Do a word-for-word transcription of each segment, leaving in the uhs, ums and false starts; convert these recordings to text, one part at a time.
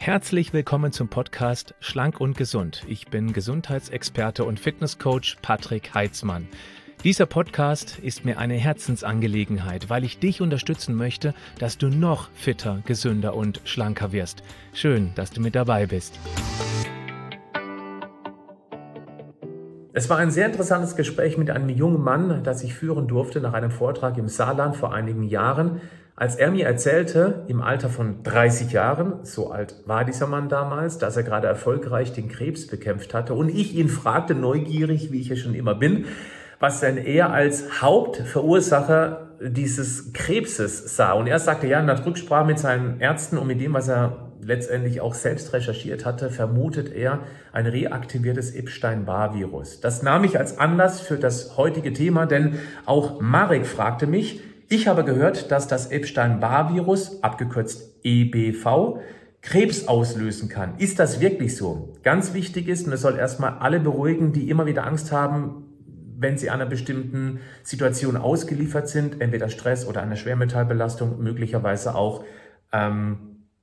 Herzlich willkommen zum Podcast Schlank und Gesund. Ich bin Gesundheitsexperte und Fitnesscoach Patrick Heitzmann. Dieser Podcast ist mir eine Herzensangelegenheit, weil ich dich unterstützen möchte, dass du noch fitter, gesünder und schlanker wirst. Schön, dass du mit dabei bist. Es war ein sehr interessantes Gespräch mit einem jungen Mann, das ich führen durfte nach einem Vortrag im Saarland vor einigen Jahren, als er mir erzählte, im Alter von dreißig Jahren, so alt war dieser Mann damals, dass er gerade erfolgreich den Krebs bekämpft hatte und ich ihn fragte, neugierig, wie ich ja schon immer bin, was denn er als Hauptverursacher dieses Krebses sah. Und er sagte, ja, nach Rücksprache mit seinen Ärzten und mit dem, was er letztendlich auch selbst recherchiert hatte, vermutet er ein reaktiviertes Epstein-Barr-Virus. Das nahm ich als Anlass für das heutige Thema, denn auch Marek fragte mich, ich habe gehört, dass das Epstein-Barr-Virus, abgekürzt E B V, Krebs auslösen kann. Ist das wirklich so? Ganz wichtig ist, und es soll erstmal alle beruhigen, die immer wieder Angst haben, wenn sie einer bestimmten Situation ausgeliefert sind, entweder Stress oder einer Schwermetallbelastung, möglicherweise auch ähm,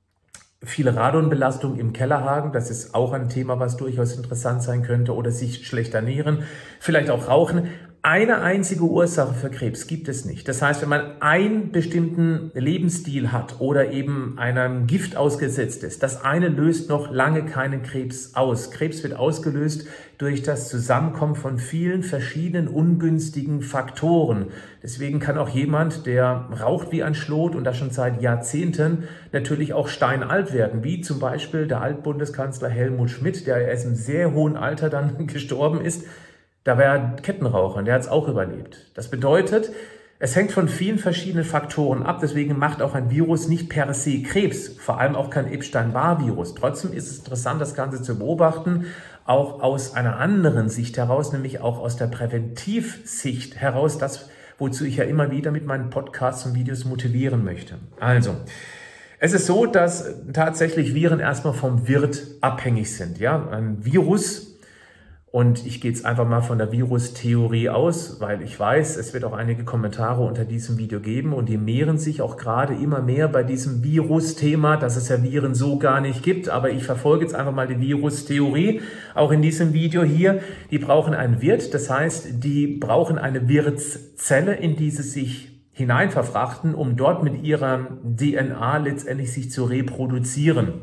viele Radonbelastung im Kellerhagen, das ist auch ein Thema, was durchaus interessant sein könnte, oder sich schlecht ernähren, vielleicht auch rauchen. Eine einzige Ursache für Krebs gibt es nicht. Das heißt, wenn man einen bestimmten Lebensstil hat oder eben einem Gift ausgesetzt ist, das eine löst noch lange keinen Krebs aus. Krebs wird ausgelöst durch das Zusammenkommen von vielen verschiedenen ungünstigen Faktoren. Deswegen kann auch jemand, der raucht wie ein Schlot und das schon seit Jahrzehnten, natürlich auch steinalt werden, wie zum Beispiel der Altbundeskanzler Helmut Schmidt, der erst im sehr hohen Alter dann gestorben ist. Da war er Kettenraucher und der hat es auch überlebt. Das bedeutet, es hängt von vielen verschiedenen Faktoren ab. Deswegen macht auch ein Virus nicht per se Krebs, vor allem auch kein Epstein-Barr-Virus. Trotzdem ist es interessant, das Ganze zu beobachten, auch aus einer anderen Sicht heraus, nämlich auch aus der Präventivsicht heraus, das, wozu ich ja immer wieder mit meinen Podcasts und Videos motivieren möchte. Also, es ist so, dass tatsächlich Viren erstmal vom Wirt abhängig sind. Ja, ein Virus. Und ich gehe jetzt einfach mal von der Virustheorie aus, weil ich weiß, es wird auch einige Kommentare unter diesem Video geben und die mehren sich auch gerade immer mehr bei diesem Virusthema, dass es ja Viren so gar nicht gibt. Aber ich verfolge jetzt einfach mal die Virustheorie, auch in diesem Video hier. Die brauchen einen Wirt, das heißt, die brauchen eine Wirtszelle, in die sie sich hineinverfrachten, um dort mit ihrer D N A letztendlich sich zu reproduzieren.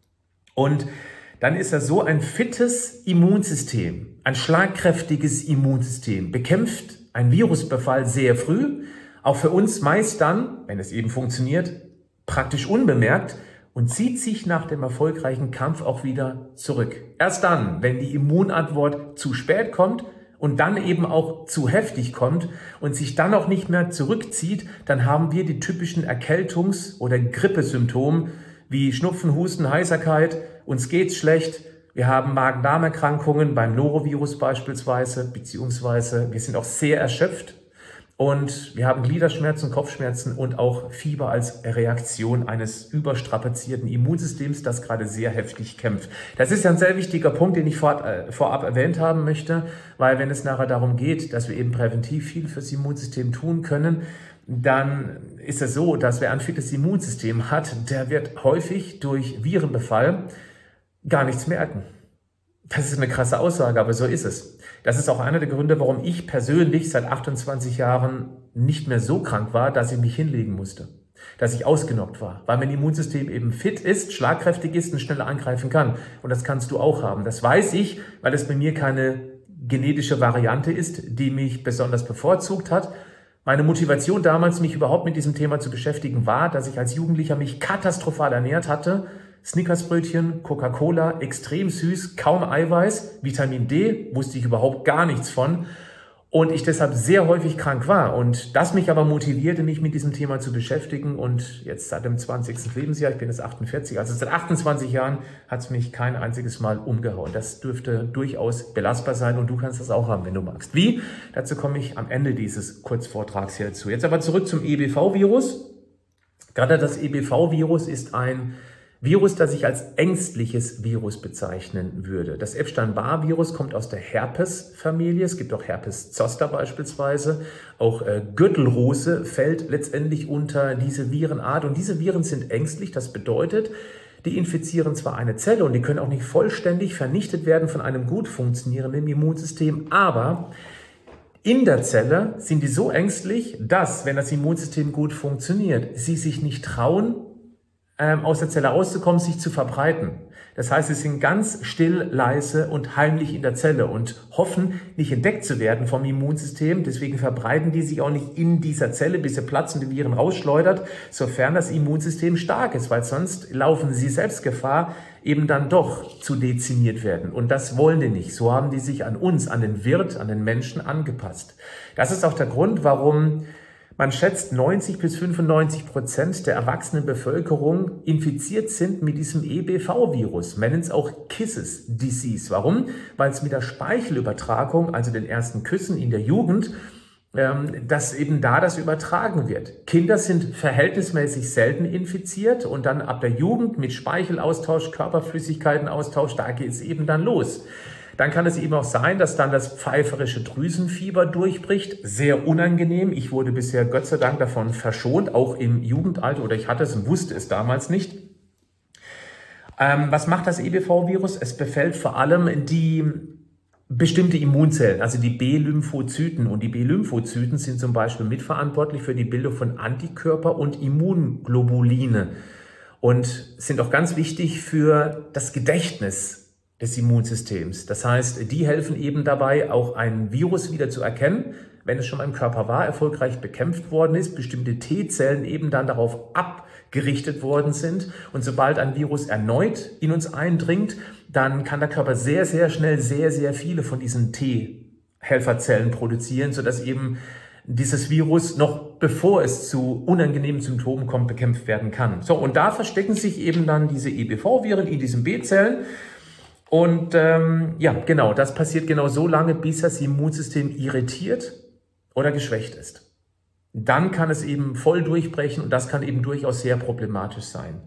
Und dann ist das so, ein fittes Immunsystem, ein schlagkräftiges Immunsystem bekämpft einen Virusbefall sehr früh, auch für uns meist dann, wenn es eben funktioniert, praktisch unbemerkt und zieht sich nach dem erfolgreichen Kampf auch wieder zurück. Erst dann, wenn die Immunantwort zu spät kommt und dann eben auch zu heftig kommt und sich dann auch nicht mehr zurückzieht, dann haben wir die typischen Erkältungs- oder Grippesymptome wie Schnupfen, Husten, Heiserkeit, uns geht's schlecht, wir haben Magen-Darm-Erkrankungen beim Norovirus beispielsweise, beziehungsweise wir sind auch sehr erschöpft und wir haben Gliederschmerzen, Kopfschmerzen und auch Fieber als Reaktion eines überstrapazierten Immunsystems, das gerade sehr heftig kämpft. Das ist ein sehr wichtiger Punkt, den ich vorab, äh, vorab erwähnt haben möchte, weil wenn es nachher darum geht, dass wir eben präventiv viel fürs Immunsystem tun können, dann ist es so, dass wer ein fittes Immunsystem hat, der wird häufig durch Virenbefall gar nichts merken. Das ist eine krasse Aussage, aber so ist es. Das ist auch einer der Gründe, warum ich persönlich seit achtundzwanzig Jahren nicht mehr so krank war, dass ich mich hinlegen musste, dass ich ausgenockt war, weil mein Immunsystem eben fit ist, schlagkräftig ist und schneller angreifen kann. Und das kannst du auch haben. Das weiß ich, weil es bei mir keine genetische Variante ist, die mich besonders bevorzugt hat. Meine Motivation damals, mich überhaupt mit diesem Thema zu beschäftigen, war, dass ich als Jugendlicher mich katastrophal ernährt hatte. Snickersbrötchen, Coca-Cola, extrem süß, kaum Eiweiß, Vitamin D, wusste ich überhaupt gar nichts von. Und ich deshalb sehr häufig krank war. Und das mich aber motivierte, mich mit diesem Thema zu beschäftigen. Und jetzt seit dem zwanzigsten Lebensjahr, ich bin jetzt achtundvierzig, also seit achtundzwanzig Jahren hat es mich kein einziges Mal umgehauen. Das dürfte durchaus belastbar sein und du kannst das auch haben, wenn du magst. Wie? Dazu komme ich am Ende dieses Kurzvortrags hier zu. Jetzt aber zurück zum E B V-Virus. Gerade das E B V-Virus ist ein Virus, das ich als ängstliches Virus bezeichnen würde. Das Epstein-Barr-Virus kommt aus der Herpes-Familie. Es gibt auch Herpes zoster beispielsweise. Auch äh, Gürtelrose fällt letztendlich unter diese Virenart. Und diese Viren sind ängstlich. Das bedeutet, die infizieren zwar eine Zelle und die können auch nicht vollständig vernichtet werden von einem gut funktionierenden Immunsystem, aber in der Zelle sind die so ängstlich, dass, wenn das Immunsystem gut funktioniert, sie sich nicht trauen, ähm, aus der Zelle rauszukommen, sich zu verbreiten. Das heißt, sie sind ganz still, leise und heimlich in der Zelle und hoffen, nicht entdeckt zu werden vom Immunsystem. Deswegen verbreiten die sich auch nicht in dieser Zelle, bis sie platzende Viren rausschleudert, sofern das Immunsystem stark ist, weil sonst laufen sie selbst Gefahr, eben dann doch zu dezimiert werden. Und das wollen die nicht. So haben die sich an uns, an den Wirt, an den Menschen angepasst. Das ist auch der Grund, warum man schätzt, neunzig bis fünfundneunzig Prozent der erwachsenen Bevölkerung infiziert sind mit diesem E B V-Virus. Man nennt es auch Kisses Disease. Warum? Weil es mit der Speichelübertragung, also den ersten Küssen in der Jugend, ähm, dass eben da das übertragen wird. Kinder sind verhältnismäßig selten infiziert und dann ab der Jugend mit Speichelaustausch, Körperflüssigkeitenaustausch, da geht es eben dann los. Dann kann es eben auch sein, dass dann das pfeiferische Drüsenfieber durchbricht. Sehr unangenehm. Ich wurde bisher Gott sei Dank davon verschont, auch im Jugendalter, oder ich hatte es und wusste es damals nicht. Ähm, was macht das E B V-Virus? Es befällt vor allem die bestimmte Immunzellen, also die B-Lymphozyten. Und die B-Lymphozyten sind zum Beispiel mitverantwortlich für die Bildung von Antikörper und Immunglobuline und sind auch ganz wichtig für das Gedächtnis des Immunsystems. Das heißt, die helfen eben dabei, auch ein Virus wieder zu erkennen, wenn es schon mal im Körper war, erfolgreich bekämpft worden ist, bestimmte T-Zellen eben dann darauf abgerichtet worden sind. Und sobald ein Virus erneut in uns eindringt, dann kann der Körper sehr, sehr schnell sehr, sehr viele von diesen T-Helferzellen produzieren, sodass eben dieses Virus noch bevor es zu unangenehmen Symptomen kommt, bekämpft werden kann. So, und da verstecken sich eben dann diese E B V-Viren in diesen B-Zellen. Und ähm, ja, genau, das passiert genau so lange, bis das Immunsystem irritiert oder geschwächt ist. Dann kann es eben voll durchbrechen und das kann eben durchaus sehr problematisch sein.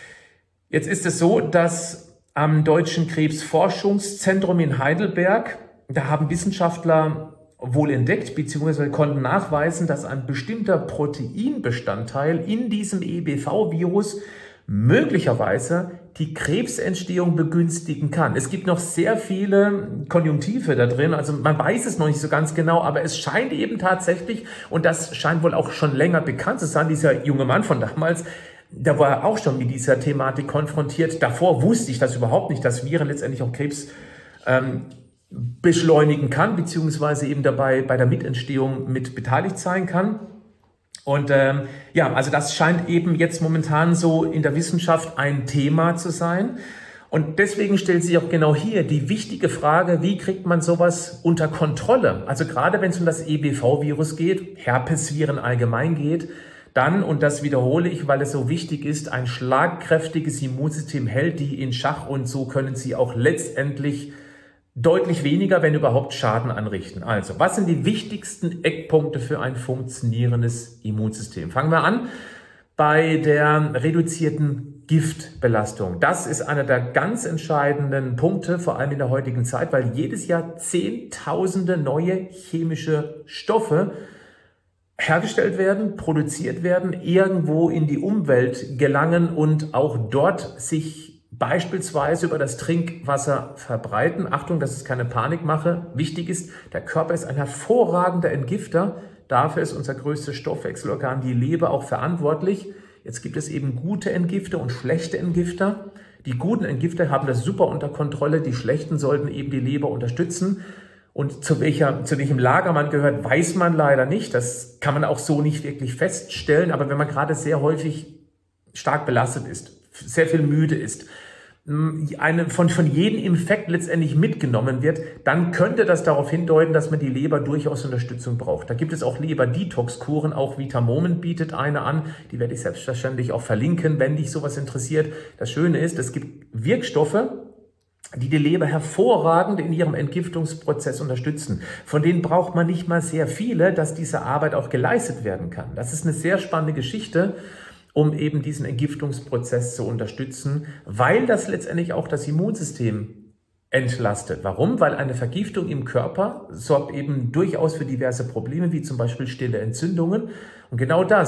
Jetzt ist es so, dass am Deutschen Krebsforschungszentrum in Heidelberg, da haben Wissenschaftler wohl entdeckt bzw. konnten nachweisen, dass ein bestimmter Proteinbestandteil in diesem E B V-Virus möglicherweise die Krebsentstehung begünstigen kann. Es gibt noch sehr viele Konjunktive da drin, also man weiß es noch nicht so ganz genau, aber es scheint eben tatsächlich, und das scheint wohl auch schon länger bekannt zu sein, dieser junge Mann von damals, der war auch schon mit dieser Thematik konfrontiert. Davor wusste ich das überhaupt nicht, dass Viren letztendlich auch Krebs ähm, beschleunigen kann, beziehungsweise eben dabei bei der Mitentstehung mit beteiligt sein kann. Und ähm, ja, also das scheint eben jetzt momentan so in der Wissenschaft ein Thema zu sein. Und deswegen stellt sich auch genau hier die wichtige Frage, wie kriegt man sowas unter Kontrolle? Also gerade wenn es um das E B V-Virus geht, Herpesviren allgemein geht, dann, und das wiederhole ich, weil es so wichtig ist, ein schlagkräftiges Immunsystem hält die in Schach und so können sie auch letztendlich deutlich weniger, wenn überhaupt, Schaden anrichten. Also, was sind die wichtigsten Eckpunkte für ein funktionierendes Immunsystem? Fangen wir an bei der reduzierten Giftbelastung. Das ist einer der ganz entscheidenden Punkte, vor allem in der heutigen Zeit, weil jedes Jahr Zehntausende neue chemische Stoffe hergestellt werden, produziert werden, irgendwo in die Umwelt gelangen und auch dort sich beispielsweise über das Trinkwasser verbreiten. Achtung, das ist keine Panikmache. Wichtig ist, der Körper ist ein hervorragender Entgifter. Dafür ist unser größtes Stoffwechselorgan, die Leber, auch verantwortlich. Jetzt gibt es eben gute Entgifter und schlechte Entgifter. Die guten Entgifter haben das super unter Kontrolle. Die schlechten sollten eben die Leber unterstützen. Und zu, welcher, zu welchem Lager man gehört, weiß man leider nicht. Das kann man auch so nicht wirklich feststellen. Aber wenn man gerade sehr häufig stark belastet ist, sehr viel müde ist, eine, von, von jedem Infekt letztendlich mitgenommen wird, dann könnte das darauf hindeuten, dass man die Leber durchaus Unterstützung braucht. Da gibt es auch Leber-Detox-Kuren, auch Vitamomen bietet eine an, die werde ich selbstverständlich auch verlinken, wenn dich sowas interessiert. Das Schöne ist, es gibt Wirkstoffe, die die Leber hervorragend in ihrem Entgiftungsprozess unterstützen. Von denen braucht man nicht mal sehr viele, dass diese Arbeit auch geleistet werden kann. Das ist eine sehr spannende Geschichte, um eben diesen Entgiftungsprozess zu unterstützen, weil das letztendlich auch das Immunsystem entlastet. Warum? Weil eine Vergiftung im Körper sorgt eben durchaus für diverse Probleme, wie zum Beispiel stille Entzündungen. Und genau das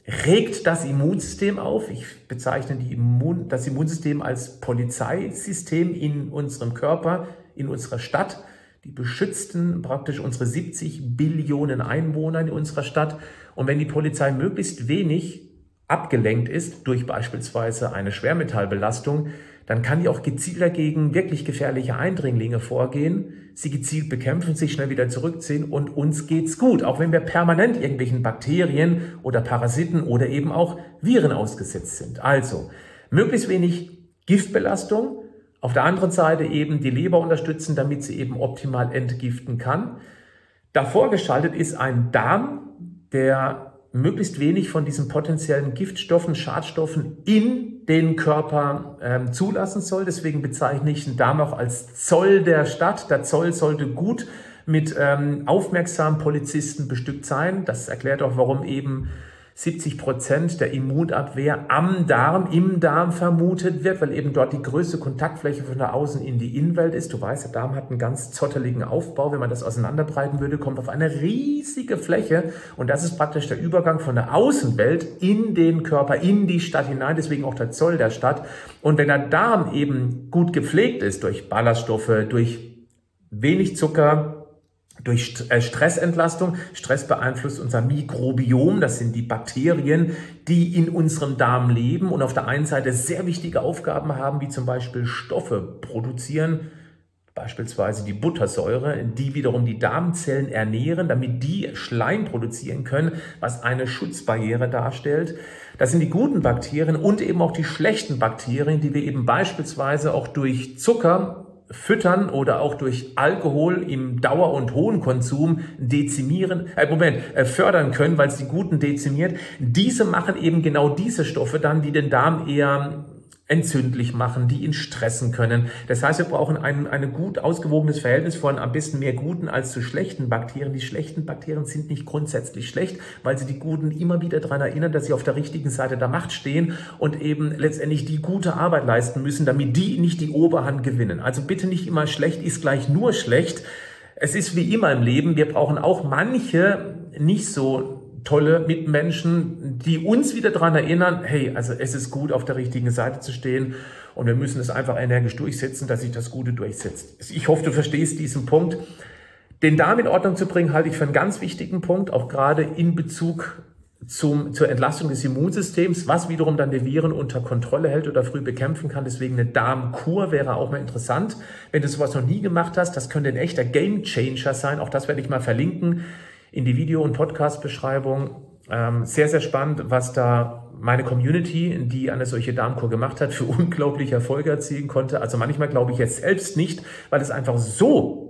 regt das Immunsystem auf. Ich bezeichne die Immun, das Immunsystem als Polizeisystem in unserem Körper, in unserer Stadt. Die beschützten praktisch unsere siebzig Billionen Einwohner in unserer Stadt. Und wenn die Polizei möglichst wenig abgelenkt ist durch beispielsweise eine Schwermetallbelastung, dann kann die auch gezielt dagegen wirklich gefährliche Eindringlinge vorgehen, sie gezielt bekämpfen, sich schnell wieder zurückziehen und uns geht's gut, auch wenn wir permanent irgendwelchen Bakterien oder Parasiten oder eben auch Viren ausgesetzt sind. Also möglichst wenig Giftbelastung, auf der anderen Seite eben die Leber unterstützen, damit sie eben optimal entgiften kann. Davor geschaltet ist ein Darm, der möglichst wenig von diesen potenziellen Giftstoffen, Schadstoffen in den Körper ähm, zulassen soll. Deswegen bezeichne ich den Darm auch als Zoll der Stadt. Der Zoll sollte gut mit ähm, aufmerksamen Polizisten bestückt sein. Das erklärt auch, warum eben siebzig Prozent der Immunabwehr am Darm, im Darm vermutet wird, weil eben dort die größte Kontaktfläche von der Außen in die Innenwelt ist. Du weißt, der Darm hat einen ganz zotteligen Aufbau. Wenn man das auseinanderbreiten würde, kommt auf eine riesige Fläche. Und das ist praktisch der Übergang von der Außenwelt in den Körper, in die Stadt hinein. Deswegen auch der Zoll der Stadt. Und wenn der Darm eben gut gepflegt ist durch Ballaststoffe, durch wenig Zucker, durch Stressentlastung. Stress beeinflusst unser Mikrobiom, das sind die Bakterien, die in unserem Darm leben und auf der einen Seite sehr wichtige Aufgaben haben, wie zum Beispiel Stoffe produzieren, beispielsweise die Buttersäure, die wiederum die Darmzellen ernähren, damit die Schleim produzieren können, was eine Schutzbarriere darstellt. Das sind die guten Bakterien und eben auch die schlechten Bakterien, die wir eben beispielsweise auch durch Zucker füttern oder auch durch Alkohol im Dauer- und hohen Konsum dezimieren, äh, Moment, äh, fördern können, weil es die Guten dezimiert. Diese machen eben genau diese Stoffe dann, die den Darm eher entzündlich machen, die ihn stressen können. Das heißt, wir brauchen ein, ein gut ausgewogenes Verhältnis von am besten mehr guten als zu schlechten Bakterien. Die schlechten Bakterien sind nicht grundsätzlich schlecht, weil sie die Guten immer wieder daran erinnern, dass sie auf der richtigen Seite der Macht stehen und eben letztendlich die gute Arbeit leisten müssen, damit die nicht die Oberhand gewinnen. Also bitte nicht immer schlecht ist gleich nur schlecht. Es ist wie immer im Leben, wir brauchen auch manche nicht so tolle Mitmenschen, die uns wieder daran erinnern, hey, also es ist gut, auf der richtigen Seite zu stehen und wir müssen es einfach energisch durchsetzen, dass sich das Gute durchsetzt. Ich hoffe, du verstehst diesen Punkt. Den Darm in Ordnung zu bringen, halte ich für einen ganz wichtigen Punkt, auch gerade in Bezug zum, zur Entlastung des Immunsystems, was wiederum dann die Viren unter Kontrolle hält oder früh bekämpfen kann. Deswegen eine Darmkur wäre auch mal interessant. Wenn du sowas noch nie gemacht hast, das könnte ein echter Gamechanger sein. Auch das werde ich mal verlinken in die Video- und Podcast-Beschreibung. Ähm, sehr, sehr spannend, was da meine Community, die eine solche Darmkur gemacht hat, für unglaubliche Erfolge erzielen konnte. Also manchmal glaube ich jetzt selbst nicht, weil es einfach so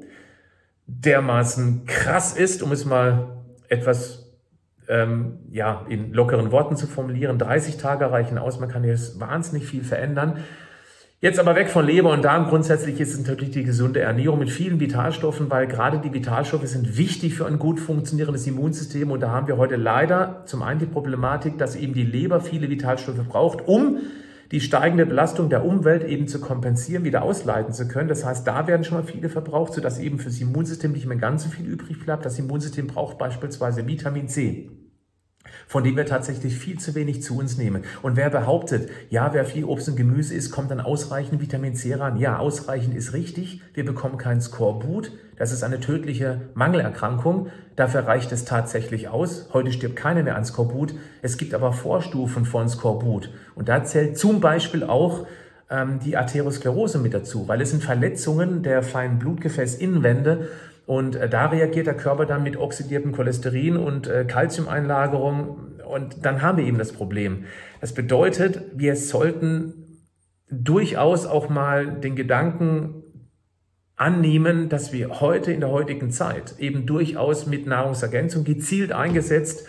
dermaßen krass ist, um es mal etwas ähm, ja, in lockeren Worten zu formulieren. dreißig Tage reichen aus, man kann jetzt wahnsinnig viel verändern. Jetzt aber weg von Leber und Darm. Grundsätzlich ist es natürlich die gesunde Ernährung mit vielen Vitalstoffen, weil gerade die Vitalstoffe sind wichtig für ein gut funktionierendes Immunsystem. Und da haben wir heute leider zum einen die Problematik, dass eben die Leber viele Vitalstoffe braucht, um die steigende Belastung der Umwelt eben zu kompensieren, wieder ausleiten zu können. Das heißt, da werden schon mal viele verbraucht, sodass eben für das Immunsystem nicht mehr ganz so viel übrig bleibt. Das Immunsystem braucht beispielsweise Vitamin C, von dem wir tatsächlich viel zu wenig zu uns nehmen. Und wer behauptet, ja, wer viel Obst und Gemüse isst, kommt dann ausreichend Vitamin C ran. Ja, ausreichend ist richtig. Wir bekommen kein Skorbut. Das ist eine tödliche Mangelerkrankung. Dafür reicht es tatsächlich aus. Heute stirbt keiner mehr an Skorbut. Es gibt aber Vorstufen von Skorbut. Und da zählt zum Beispiel auch ähm, die Arteriosklerose mit dazu, weil es sind Verletzungen der feinen Blutgefäßinnenwände. Und äh, da reagiert der Körper dann mit oxidiertem Cholesterin und äh, Calciumeinlagerung. Und dann haben wir eben das Problem. Das bedeutet, wir sollten durchaus auch mal den Gedanken annehmen, dass wir heute in der heutigen Zeit eben durchaus mit Nahrungsergänzung gezielt eingesetzt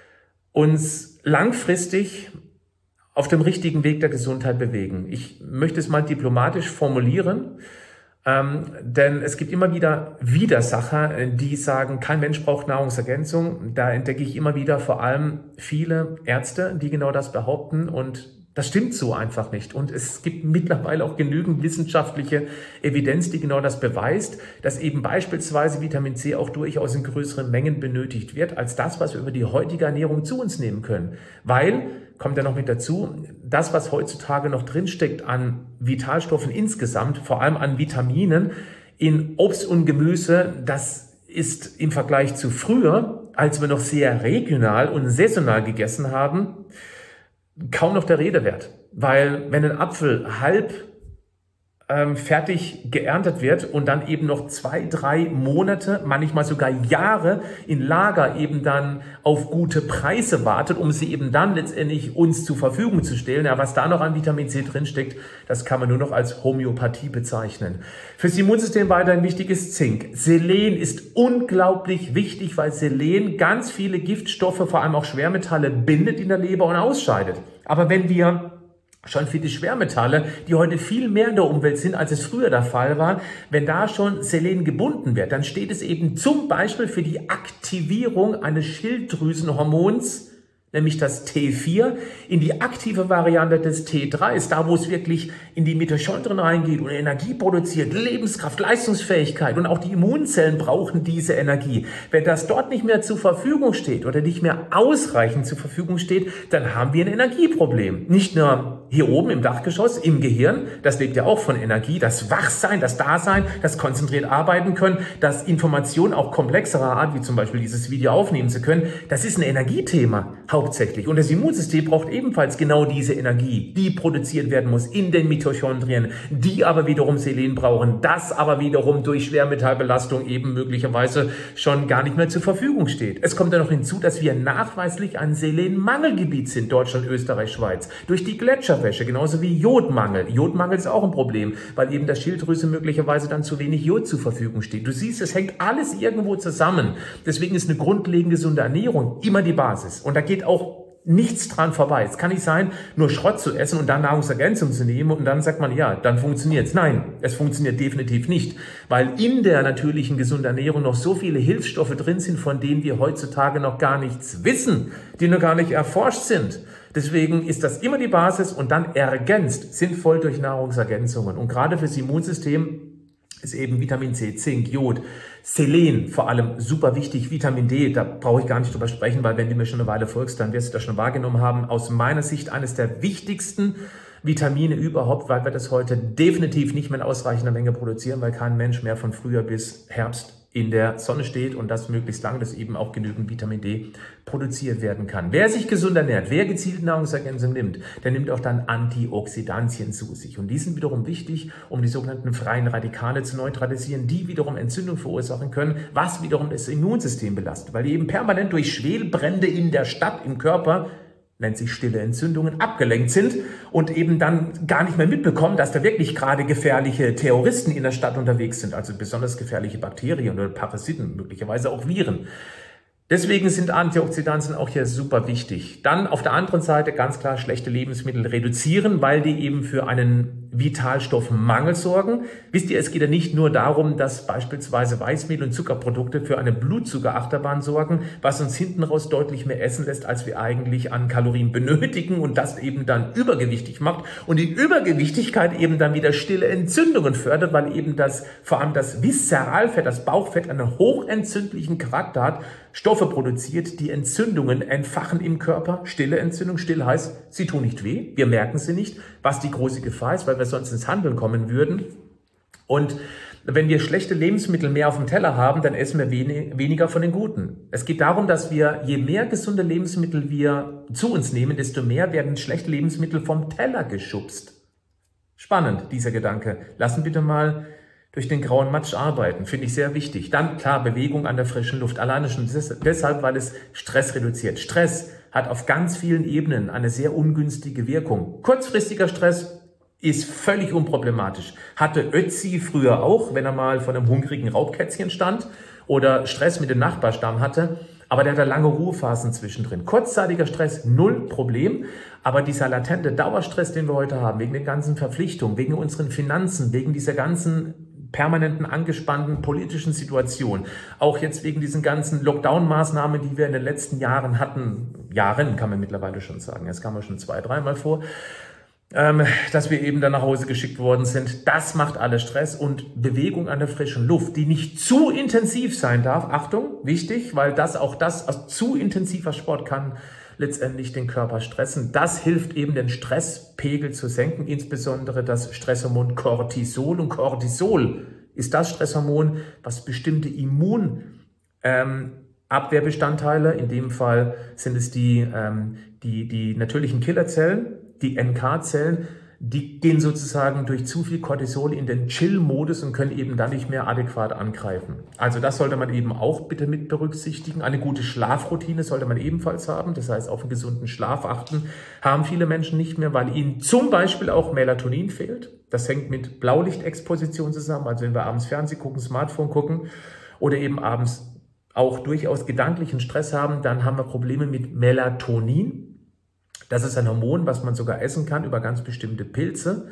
uns langfristig auf dem richtigen Weg der Gesundheit bewegen. Ich möchte es mal diplomatisch formulieren. Ähm, denn es gibt immer wieder Widersacher, die sagen, kein Mensch braucht Nahrungsergänzung. Da entdecke ich immer wieder vor allem viele Ärzte, die genau das behaupten, und das stimmt so einfach nicht. Und es gibt mittlerweile auch genügend wissenschaftliche Evidenz, die genau das beweist, dass eben beispielsweise Vitamin C auch durchaus in größeren Mengen benötigt wird, als das, was wir über die heutige Ernährung zu uns nehmen können. Weil, kommt ja noch mit dazu, das, was heutzutage noch drinsteckt an Vitalstoffen insgesamt, vor allem an Vitaminen in Obst und Gemüse, das ist im Vergleich zu früher, als wir noch sehr regional und saisonal gegessen haben, kaum noch der Rede wert. Weil wenn ein Apfel halb ähm, fertig geerntet wird und dann eben noch zwei, drei Monate, manchmal sogar Jahre in Lager eben dann auf gute Preise wartet, um sie eben dann letztendlich uns zur Verfügung zu stellen. Ja, was da noch an Vitamin C drinsteckt, das kann man nur noch als Homöopathie bezeichnen. Fürs Immunsystem weiterhin wichtig ist Zink. Selen ist unglaublich wichtig, weil Selen ganz viele Giftstoffe, vor allem auch Schwermetalle, bindet in der Leber und ausscheidet. Aber wenn wir schon für die Schwermetalle, die heute viel mehr in der Umwelt sind, als es früher der Fall war, wenn da schon Selen gebunden wird, dann steht es eben zum Beispiel für die Aktivierung eines Schilddrüsenhormons, nämlich das T vier, in die aktive Variante des T drei, ist da, wo es wirklich in die Mitochondrien reingeht und Energie produziert, Lebenskraft, Leistungsfähigkeit, und auch die Immunzellen brauchen diese Energie. Wenn das dort nicht mehr zur Verfügung steht oder nicht mehr ausreichend zur Verfügung steht, dann haben wir ein Energieproblem. Nicht nur hier oben im Dachgeschoss, im Gehirn, das lebt ja auch von Energie, das Wachsein, das Dasein, das konzentriert arbeiten können, das Informationen auch komplexerer Art, wie zum Beispiel dieses Video aufnehmen zu können, das ist ein Energiethema hauptsächlich. Und das Immunsystem braucht ebenfalls genau diese Energie, die produziert werden muss in den Mitochondrien, die aber wiederum Selen brauchen, das aber wiederum durch Schwermetallbelastung eben möglicherweise schon gar nicht mehr zur Verfügung steht. Es kommt dann noch hinzu, dass wir nachweislich ein Selenmangelgebiet sind, Deutschland, Österreich, Schweiz, durch die Gletscherwäsche, genauso wie Jodmangel. Jodmangel ist auch ein Problem, weil eben der Schilddrüse möglicherweise dann zu wenig Jod zur Verfügung steht. Du siehst, es hängt alles irgendwo zusammen. Deswegen ist eine grundlegend gesunde Ernährung immer die Basis. Und da geht auch nichts dran vorbei. Es kann nicht sein, nur Schrott zu essen und dann Nahrungsergänzung zu nehmen und dann sagt man, ja, dann funktioniert's. Nein, es funktioniert definitiv nicht, weil in der natürlichen gesunden Ernährung noch so viele Hilfsstoffe drin sind, von denen wir heutzutage noch gar nichts wissen, die noch gar nicht erforscht sind. Deswegen ist das immer die Basis und dann ergänzt sinnvoll durch Nahrungsergänzungen. Und gerade fürs Immunsystem ist eben Vitamin C, Zink, Jod, Selen vor allem super wichtig, Vitamin D, da brauche ich gar nicht drüber sprechen, weil wenn du mir schon eine Weile folgst, dann wirst du das schon wahrgenommen haben. Aus meiner Sicht eines der wichtigsten Vitamine überhaupt, weil wir das heute definitiv nicht mehr in ausreichender Menge produzieren, weil kein Mensch mehr von Frühjahr bis Herbst in der Sonne steht und das möglichst lange, dass eben auch genügend Vitamin D produziert werden kann. Wer sich gesund ernährt, wer gezielt Nahrungsergänzung nimmt, der nimmt auch dann Antioxidantien zu sich. Und die sind wiederum wichtig, um die sogenannten freien Radikale zu neutralisieren, die wiederum Entzündung verursachen können, was wiederum das Immunsystem belastet, weil die eben permanent durch Schwelbrände in der Stadt, im Körper, nennt sich stille Entzündungen, abgelenkt sind und eben dann gar nicht mehr mitbekommen, dass da wirklich gerade gefährliche Terroristen in der Stadt unterwegs sind, also besonders gefährliche Bakterien oder Parasiten, möglicherweise auch Viren. Deswegen sind Antioxidantien auch hier super wichtig. Dann auf der anderen Seite ganz klar schlechte Lebensmittel reduzieren, weil die eben für einen Vitalstoffmangel sorgen. Wisst ihr, es geht ja nicht nur darum, dass beispielsweise Weißmehl und Zuckerprodukte für eine Blutzuckerachterbahn sorgen, was uns hinten raus deutlich mehr essen lässt, als wir eigentlich an Kalorien benötigen und das eben dann übergewichtig macht und die Übergewichtigkeit eben dann wieder stille Entzündungen fördert, weil eben das, vor allem das Viszeralfett, das Bauchfett einen hochentzündlichen Charakter hat, Stoffe produziert, die Entzündungen entfachen im Körper. Stille Entzündung, still heißt, sie tun nicht weh, wir merken sie nicht, was die große Gefahr ist, weil wir sonst ins Handeln kommen würden. Und wenn wir schlechte Lebensmittel mehr auf dem Teller haben, dann essen wir wenig, weniger von den guten. Es geht darum, dass wir, je mehr gesunde Lebensmittel wir zu uns nehmen, desto mehr werden schlechte Lebensmittel vom Teller geschubst. Spannend, dieser Gedanke. Lassen bitte mal durch den grauen Matsch arbeiten, finde ich sehr wichtig. Dann, klar, Bewegung an der frischen Luft. Alleine schon deshalb, weil es Stress reduziert. Stress hat auf ganz vielen Ebenen eine sehr ungünstige Wirkung. Kurzfristiger Stress ist völlig unproblematisch. Hatte Ötzi früher auch, wenn er mal vor einem hungrigen Raubkätzchen stand oder Stress mit dem Nachbarstamm hatte. Aber der hatte lange Ruhephasen zwischendrin. Kurzzeitiger Stress, null Problem. Aber dieser latente Dauerstress, den wir heute haben, wegen den ganzen Verpflichtungen, wegen unseren Finanzen, wegen dieser ganzen permanenten angespannten politischen Situation, auch jetzt wegen diesen ganzen Lockdown-Maßnahmen, die wir in den letzten Jahren hatten, Jahren kann man mittlerweile schon sagen, jetzt kam man schon zwei, dreimal vor, ähm, dass wir eben dann nach Hause geschickt worden sind. Das macht alles Stress und Bewegung an der frischen Luft, die nicht zu intensiv sein darf. Achtung, wichtig, weil das auch das, also zu intensiver Sport kann letztendlich den Körper stressen. Das hilft eben, den Stresspegel zu senken, insbesondere das Stresshormon Cortisol. Und Cortisol ist das Stresshormon, was bestimmte Immunabwehrbestandteile, ähm, in dem Fall sind es die, ähm, die, die natürlichen Killerzellen, die N K-Zellen, die gehen sozusagen durch zu viel Cortisol in den Chill-Modus und können eben dann nicht mehr adäquat angreifen. Also das sollte man eben auch bitte mit berücksichtigen. Eine gute Schlafroutine sollte man ebenfalls haben. Das heißt, auf einen gesunden Schlaf achten, haben viele Menschen nicht mehr, weil ihnen zum Beispiel auch Melatonin fehlt. Das hängt mit Blaulichtexposition zusammen. Also wenn wir abends Fernsehen gucken, Smartphone gucken oder eben abends auch durchaus gedanklichen Stress haben, dann haben wir Probleme mit Melatonin. Das ist ein Hormon, was man sogar essen kann über ganz bestimmte Pilze.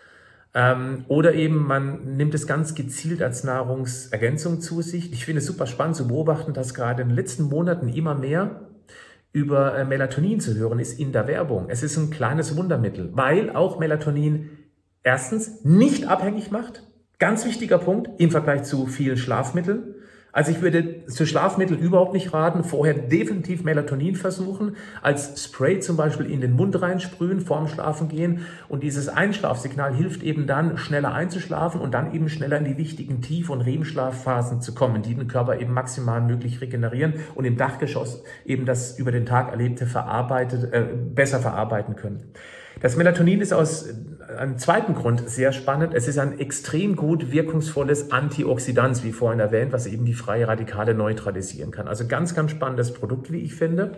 Ähm, oder eben man nimmt es ganz gezielt als Nahrungsergänzung zu sich. Ich finde es super spannend zu beobachten, dass gerade in den letzten Monaten immer mehr über äh, Melatonin zu hören ist in der Werbung. Es ist ein kleines Wundermittel, weil auch Melatonin erstens nicht abhängig macht. Ganz wichtiger Punkt im Vergleich zu vielen Schlafmitteln. Also ich würde zu Schlafmitteln überhaupt nicht raten, vorher definitiv Melatonin versuchen, als Spray zum Beispiel in den Mund reinsprühen, vorm Schlafen gehen und dieses Einschlafsignal hilft eben dann, schneller einzuschlafen und dann eben schneller in die wichtigen Tief- und R E M-Schlafphasen zu kommen, die den Körper eben maximal möglich regenerieren und im Dachgeschoss eben das über den Tag Erlebte verarbeitet, äh, besser verarbeiten können. Das Melatonin ist aus einem zweiten Grund sehr spannend. Es ist ein extrem gut wirkungsvolles Antioxidant, wie vorhin erwähnt, was eben die freie Radikale neutralisieren kann. Also ganz, ganz spannendes Produkt, wie ich finde.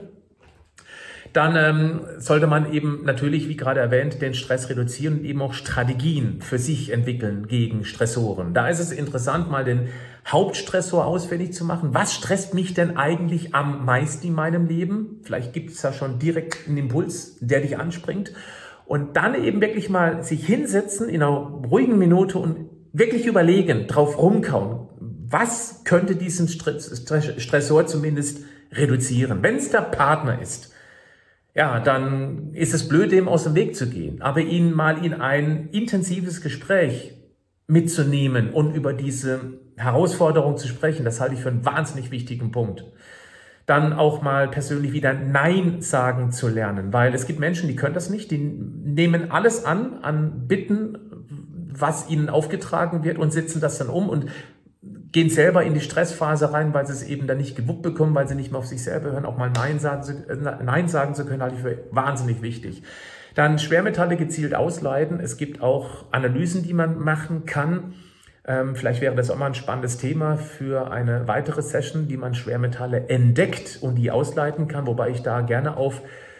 Dann ähm, sollte man eben natürlich, wie gerade erwähnt, den Stress reduzieren und eben auch Strategien für sich entwickeln gegen Stressoren. Da ist es interessant, mal den Hauptstressor ausfindig zu machen. Was stresst mich denn eigentlich am meisten in meinem Leben? Vielleicht gibt es da schon direkt einen Impuls, der dich anspringt. Und dann eben wirklich mal sich hinsetzen in einer ruhigen Minute und wirklich überlegen, drauf rumkauen, was könnte diesen Stressor zumindest reduzieren. Wenn es der Partner ist, ja, dann ist es blöd, dem aus dem Weg zu gehen. Aber ihn mal in ein intensives Gespräch mitzunehmen und über diese Herausforderung zu sprechen, das halte ich für einen wahnsinnig wichtigen Punkt. Dann auch mal persönlich wieder Nein sagen zu lernen, weil es gibt Menschen, die können das nicht, die nehmen alles an, an Bitten, was ihnen aufgetragen wird und setzen das dann um und gehen selber in die Stressphase rein, weil sie es eben dann nicht gewuppt bekommen, weil sie nicht mehr auf sich selber hören. Auch mal Nein sagen zu, äh, Nein sagen zu können, halte ich für wahnsinnig wichtig. Dann Schwermetalle gezielt ausleiten. Es gibt auch Analysen, die man machen kann. Ähm, vielleicht wäre das auch mal ein spannendes Thema für eine weitere Session, wie man Schwermetalle entdeckt und die ausleiten kann, wobei ich da gerne auf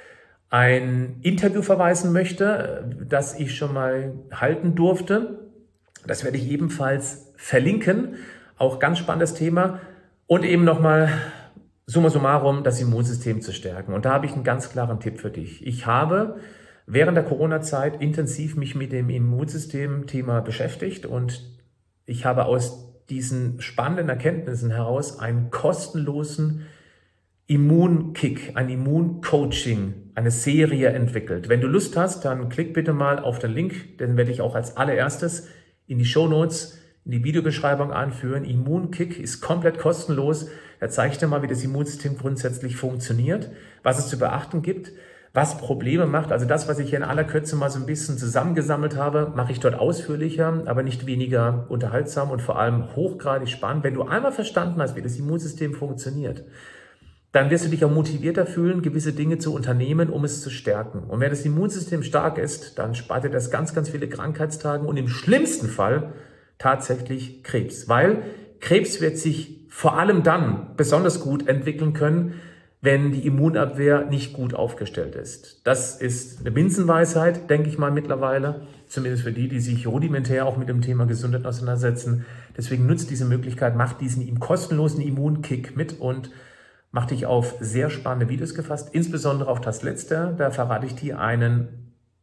ein Interview verweisen möchte, das ich schon mal halten durfte. Das werde ich ebenfalls verlinken. Auch ganz spannendes Thema. Und eben nochmal, summa summarum, das Immunsystem zu stärken. Und da habe ich einen ganz klaren Tipp für dich. Ich habe während der Corona-Zeit intensiv mich mit dem Immunsystem-Thema beschäftigt und ich habe aus diesen spannenden Erkenntnissen heraus einen kostenlosen Immunkick, ein Immuncoaching, eine Serie entwickelt. Wenn du Lust hast, dann klick bitte mal auf den Link, den werde ich auch als allererstes in die Shownotes, in die Videobeschreibung anführen. Immunkick ist komplett kostenlos. Er zeigt dir mal, wie das Immunsystem grundsätzlich funktioniert, was es zu beachten gibt, was Probleme macht. Also das, was ich hier in aller Kürze mal so ein bisschen zusammengesammelt habe, mache ich dort ausführlicher, aber nicht weniger unterhaltsam und vor allem hochgradig spannend. Wenn du einmal verstanden hast, wie das Immunsystem funktioniert, dann wirst du dich auch motivierter fühlen, gewisse Dinge zu unternehmen, um es zu stärken. Und wenn das Immunsystem stark ist, dann spart dir das ganz, ganz viele Krankheitstage und im schlimmsten Fall tatsächlich Krebs. Weil Krebs wird sich vor allem dann besonders gut entwickeln können, wenn die Immunabwehr nicht gut aufgestellt ist. Das ist eine Binsenweisheit, denke ich mal mittlerweile, zumindest für die, die sich rudimentär auch mit dem Thema Gesundheit auseinandersetzen. Deswegen nutzt diese Möglichkeit, macht diesen kostenlosen Immunkick mit und mach dich auf sehr spannende Videos gefasst, insbesondere auf das letzte. Da verrate ich dir einen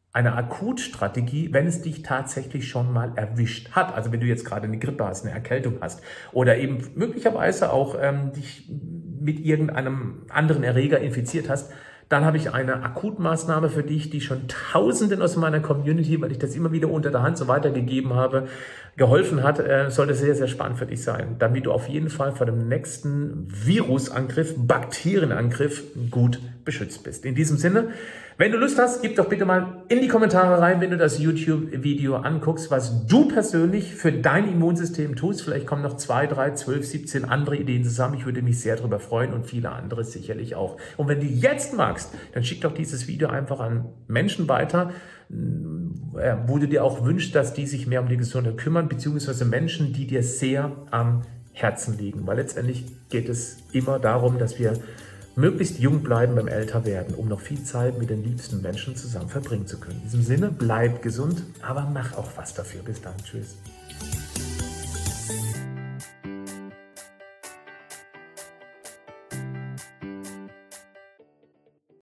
eine Akutstrategie, wenn es dich tatsächlich schon mal erwischt hat. Also wenn du jetzt gerade eine Grippe hast, eine Erkältung hast oder eben möglicherweise auch ähm, dich mit irgendeinem anderen Erreger infiziert hast, dann habe ich eine Akutmaßnahme für dich, die schon Tausenden aus meiner Community, weil ich das immer wieder unter der Hand so weitergegeben habe, geholfen hat. Äh, sollte sehr, sehr spannend für dich sein, damit du auf jeden Fall vor dem nächsten Virusangriff, Bakterienangriff gut beschützt bist. In diesem Sinne, wenn du Lust hast, gib doch bitte mal in die Kommentare rein, wenn du das YouTube-Video anguckst, was du persönlich für dein Immunsystem tust. Vielleicht kommen noch zwei, drei, zwölf, siebzehn andere Ideen zusammen. Ich würde mich sehr darüber freuen und viele andere sicherlich auch. Und wenn du jetzt magst, dann schick doch dieses Video einfach an Menschen weiter, wo du dir auch wünschst, dass die sich mehr um die Gesundheit kümmern, beziehungsweise Menschen, die dir sehr am Herzen liegen. Weil letztendlich geht es immer darum, dass wir möglichst jung bleiben beim Älterwerden, um noch viel Zeit mit den liebsten Menschen zusammen verbringen zu können. In diesem Sinne, bleib gesund, aber mach auch was dafür. Bis dann. Tschüss.